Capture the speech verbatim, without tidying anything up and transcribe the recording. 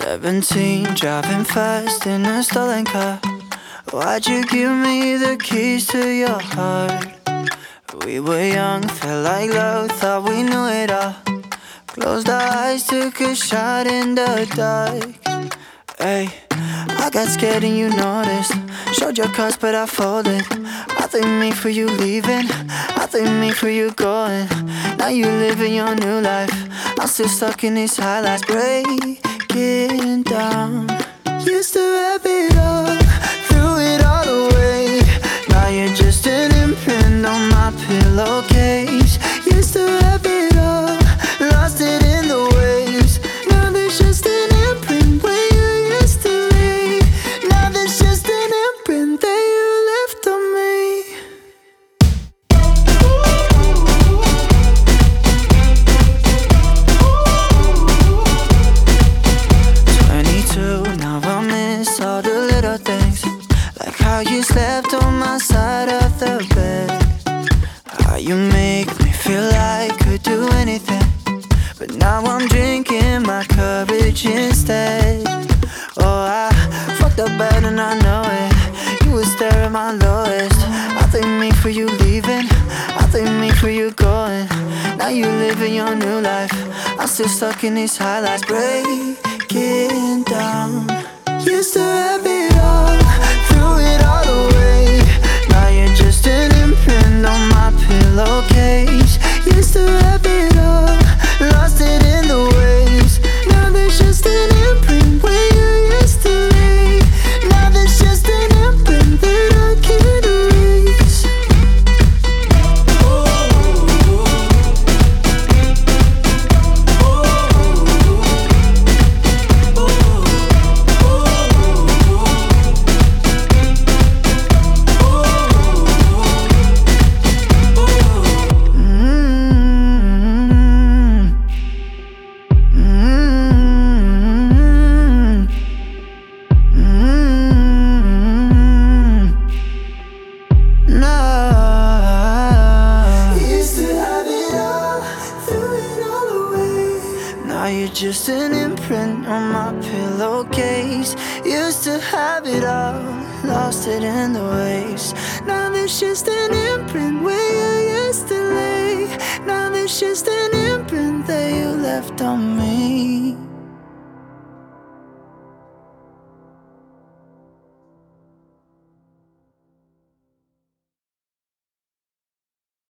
Seventeen, driving fast in a stolen car. Why'd you give me the keys to your heart? We were young, felt like love, thought we knew it all. Closed our eyes, took a shot in the dark. Hey, I got scared and you noticed. Showed your cards but I folded. I think me for you leaving, I think me for you going. Now you living your new life, I'm still stuck in these highlights. Breaking down. Used to have it all, threw it all away. Now you're just an imprint on my pillowcase. Used to have it all, lost it in the waves. Now there's just an imprint where you used to lay. Now there's just an imprint that you left on me. Twenty-two, now I miss all the little things, like how you slept on my side of the bed, how you make me feel like I could do anything. But now I'm drinking my courage instead. Oh, I fucked up bad and I know it. You was there at my lowest. I think me for you leaving, I think me for you going. Now you living your new life, I'm still stuck in these highlights. Breaking down. Used to have it all, threw it all away. Now you're just an imprint on my pillowcase. Used to have it all, lost it in the waves. Now there's just an imprint where you used to lay. Now there's just an imprint that I can't erase. Now you're just an imprint on my pillowcase. Used to have it all, lost it in the waves. Now there's just an imprint where you used to lay. Now there's just an imprint that you left on me.